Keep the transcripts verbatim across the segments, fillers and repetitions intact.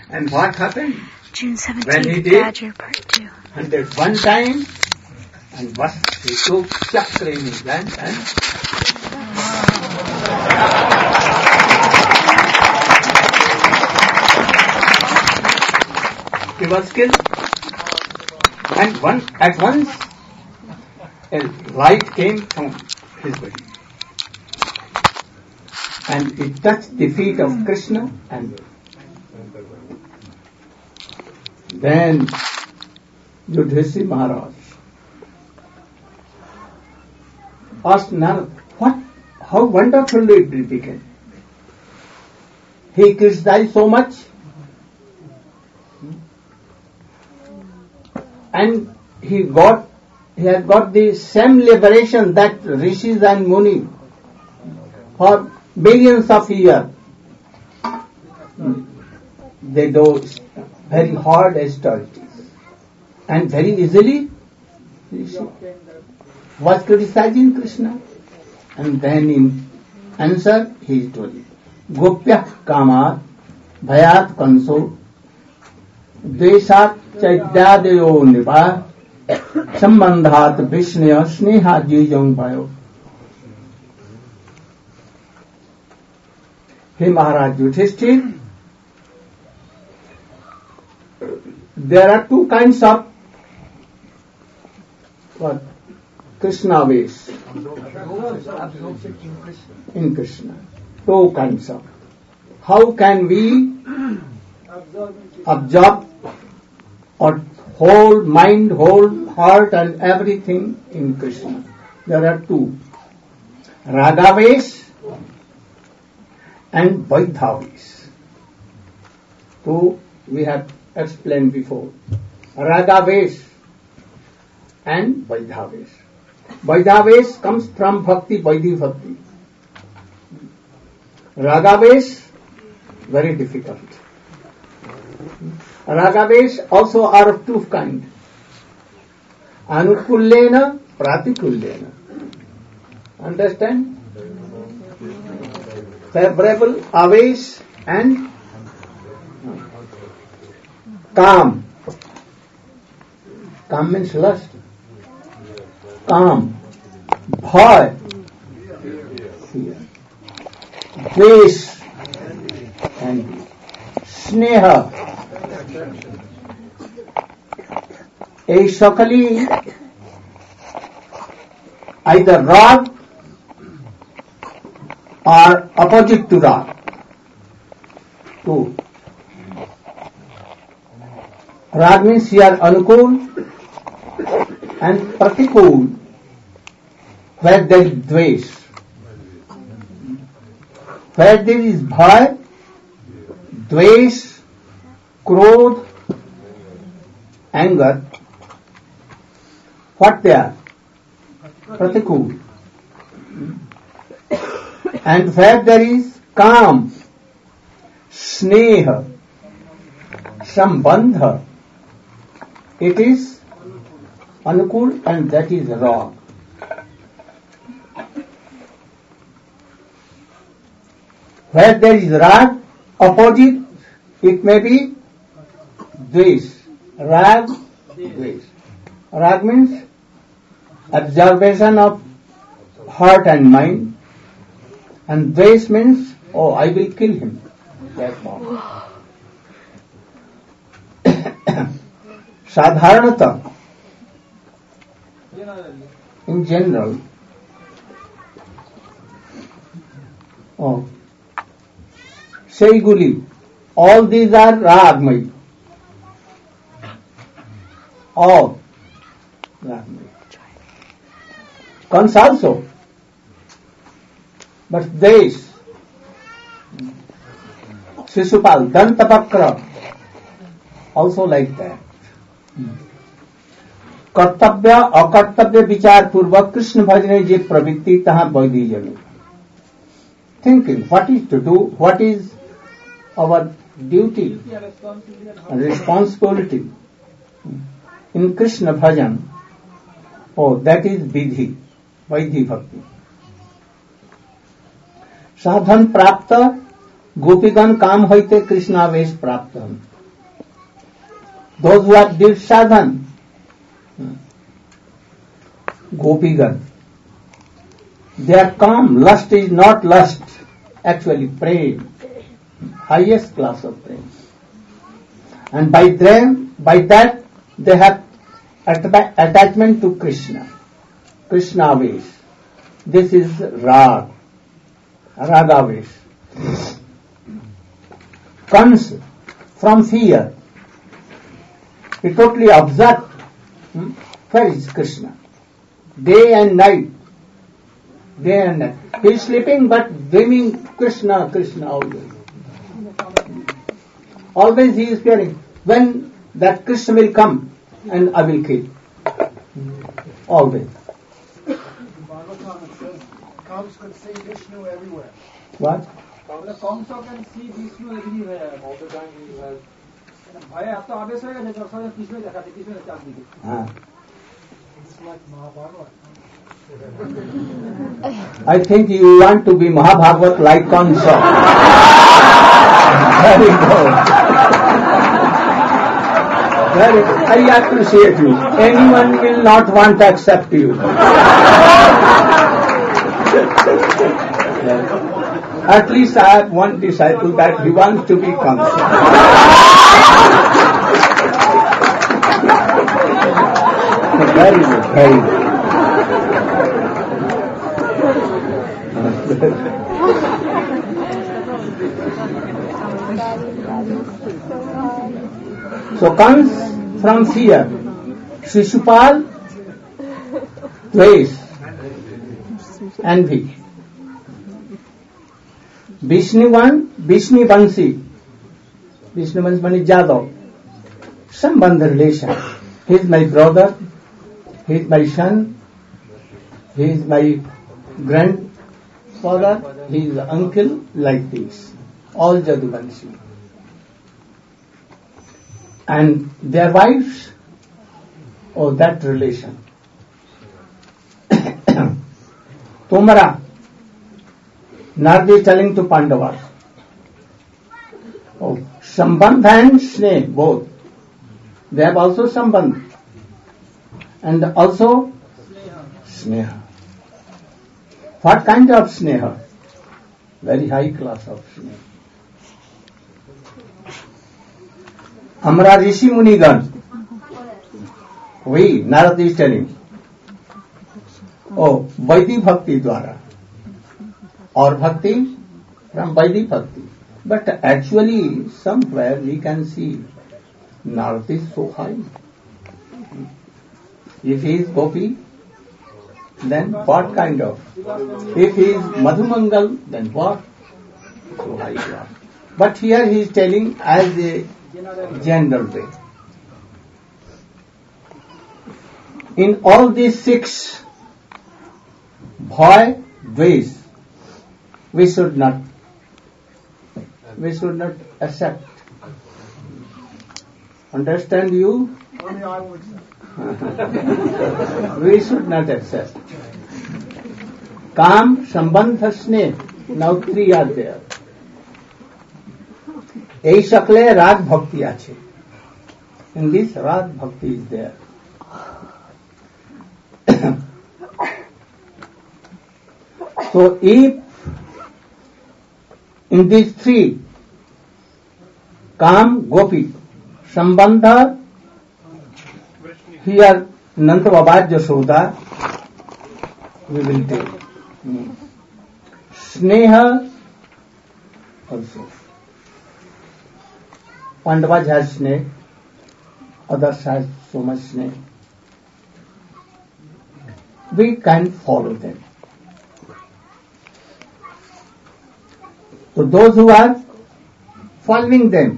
And what happened? June seventeenth, when he did, Badger Part two. And at one time, and what he took chakra in his hand and he was killed. And one, at once, a light came from his body. And it touched the feet of Krishna, and then Yudhishthira Maharaj asked Narad, what, how wonderfully it became. He criticized so much, and he got, he has got the same liberation that rishis and muni for billions of years. They do very hard austerities, and very easily was criticizing Krishna. And then in answer he is told, Gopya Kamat Bhayat Kanso Deshat Chaityadeyo Nipa Sambandhat Vishnaya Sneha Jijong Bhayo. Hey Maharaj Yudhishthira, there are two kinds of what? Krishna ways in Krishna. Two kinds of. How can we absorb or whole mind, whole heart and everything in Krishna? There are two. Ragavesh and Vaidhavesh. Two we have explained before. Ragavesh and Vaidhavesh. Vaidhavesh comes from Bhakti, Vaidhi Bhakti. Ragavesh, very difficult. Ragavesh also are of two kinds. Anukullena, Pratikullena. Understand? Favorable, Avesh and Kam. Kam means lust. Kam. Bhay. Fear. Dvesh. And Sneha. A সকলেই either rag or opposite to rag. Two. Rag means here anukul and pratikul, where there is dvesh. Where there is bhay, dvesh, krodh, anger, what they are? Pratikul. And where there is kam, sneha, sambandha, it is anukul and that is rag. Where there is rag, opposite, it may be dvesh. Rag, dvesh. Rag means observation of heart and mind, and dvesh means, oh, I will kill him. Therefore, sadharanata, in general, oh, Seiguli, all these are ragmay. All ragmay. Kans also. But this, Shishupal, Dantapakra, also like that. कर्तव्य अकर्तव्य विचार पूर्वक कृष्ण भजने जे प्रवृत्ति तहाँ वैधि जनु. Thinking what is to do, what is our duty and responsibility in Krishna bhajan. Oh, that is vidhi, vaidhi bhakti. साधन प्राप्त गोपीगण काम होते कृष्णावेश प्राप्त. those who are did sadhan, Gopigan, they are calm. Lust is not lust, actually praying, highest class of praying. And by them, by that, they have atta- attachment to Krishna, Krishna Avesh. This is Rag, Ragavesh. Comes from fear. He totally observed, hmm, where is Krishna? Day and night. Day and night. He is sleeping but dreaming Krishna, Krishna always. Always he is fearing when that Krishna will come and I will kill. Always. Comes can see Vishnu everywhere. What? The Kamsa can see Vishnu everywhere. All the time he has. भाई आप तो आदेश है कि दर्शन में किसमें देखा थे किसमें चाप दी हाँ. It's like Mahabharata. I think you want to be Mahabhagavat like Kamsa. Very good. Very good. I appreciate you. Anyone will not want to accept you. At least I have one disciple that he wants to be Kamsa. Very good, very good. So comes from fear. Shishupal, Dvesh, envy. Vishnuvan, Vishnu Vansi. Vishnu Vansi means Jadov. Sambandha relation. He is my brother, he is my son, he is my grandfather, he is uncle, like this. All Jaduvanshi. And their wives, oh, that relation. Tomara, Nardi is telling to Pandavas. Oh, Sambandh and Sneh, both. They have also Sambandh. And also Sneha. What kind of Sneha? Very high class of Sneha. Amra Rishi Munigan. We, Narad is telling. Oh, Vaidhi Bhakti Dwara. Or Bhakti from Vaidhi Bhakti. But actually, somewhere we can see Narad is so high. If he is Gopi, then what kind of? If he is Madhumangal, then what? So high class. But here he is telling as a general way. In all these six, Bhoy, Dvesh, we should not, we should not accept. Understand you? Only I would say. We should not accept. Kam, Sambandha, Sneh, now three are there. এই সকলে রাগ ভক্তি আছে. In this rag bhakti is there. So if in these three, Kam, Gopi, Sambandha, here Nanda Baba Jashoda, we will take. Sneha also. Pandavas has sneh, others has so much sneh. We can follow them. So those who are following them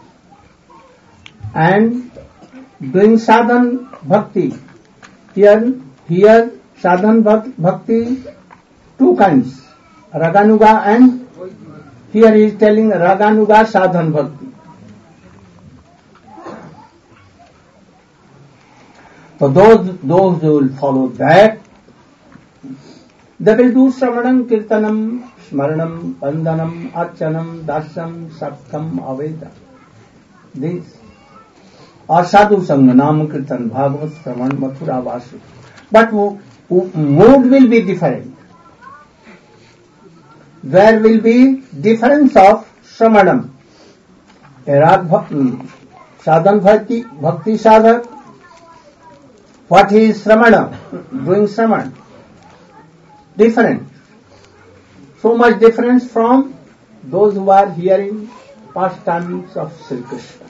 and doing sadhan bhakti, here, here sadhan bhakti, two kinds, Raganuga and here he is telling Raganuga sadhan bhakti. So those, those who will follow that, they will do Sravanam, Kirtanam, Smaranam, Bandhanam, Archanam, Dasyam, Satkam, Aveda. This. or sadhu sangha, nam kirtan, bhagavat shravan, mathura vasu. But mood will be different. There will be difference of shramanam. A rag sadhan bhakti, bhakti sadhak, what is shramana? Doing shraman. Different. So much difference from those who are hearing pastimes of Sri Krishna.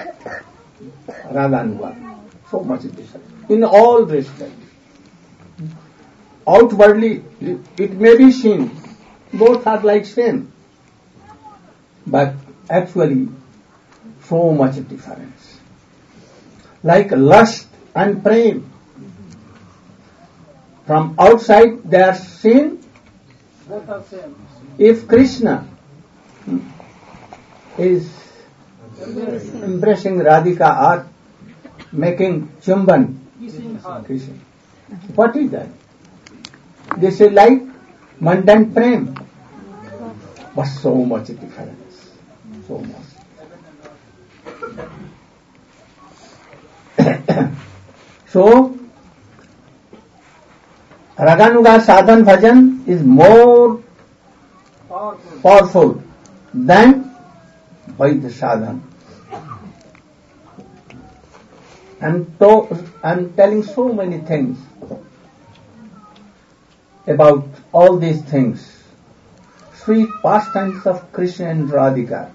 Raganuga. So much difference. In all respects. Outwardly, it may be seen. Both are like same. But actually, so much difference. Like lust and prem. From outside they are seen. Both are same. If Krishna is embracing Radhika or making chumban, Krishna, what is that? This is like mundane prem. But so much difference. So much. So, Raganuga sadhan bhajan is more Powerful. powerful than Vaidya sadhan. And to, I'm telling so many things about all these things. Sweet pastimes of Krishna and Radhika.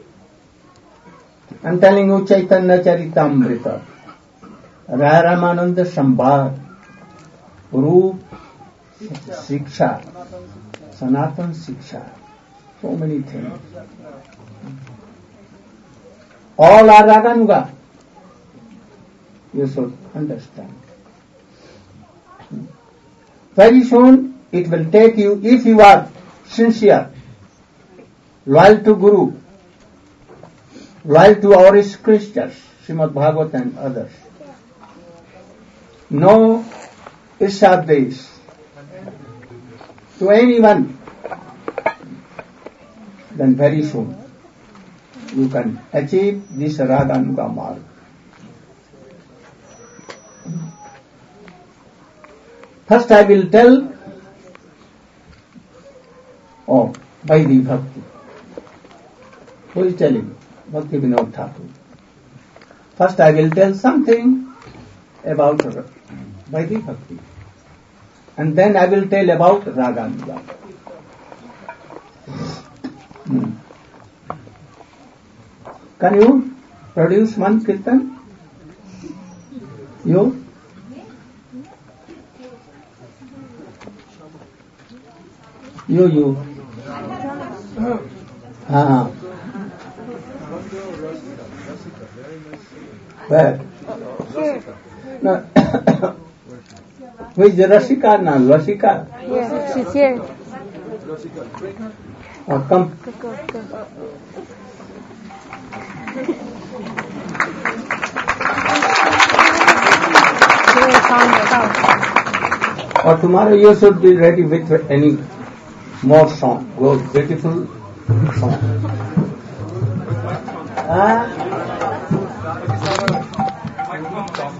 I'm telling you Chaitanya Charitamrita, Raya Ramananda Sambhad, Rup Siksha, Sanatan Siksha, so many things. All are Raganuga. You should understand. Very soon it will take you, if you are sincere, loyal to Guru, loyal to our scriptures, Srimad Bhagavat and others. No Ishaddesh to anyone, then very soon you can achieve this Raganuga mark. First I will tell, oh, Vaidhi Bhakti. Who is telling? Bhakti Vinod Thakur. First I will tell something about Vaidhi Bhakti. And then I will tell about Raganuga. Hmm. Can you produce one kirtan? You? You, you. Ah. Where? No. Who is the Rasika now? Rasika? Yes, she's here. Oh, come. Go, go, go. Or tomorrow you should be ready with any more song, those beautiful song. Ah?